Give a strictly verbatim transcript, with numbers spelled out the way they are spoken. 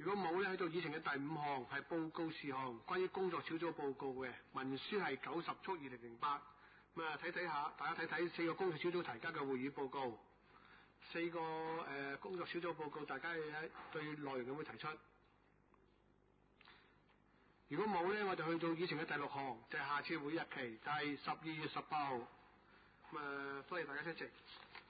如果冇咧，去到議程嘅第五項係報告事項，關於工作小組報告嘅文書係九十速二零零八。咁啊睇睇下，大家睇睇四個工作小組提交嘅會議報告，四個誒、呃、工作小組報告，大家嘅對內容有冇提出？如果冇咧，我就去到議程嘅第六項，就係、是、下次會議日期，就係十二月十八號。咁啊，多謝大家出席。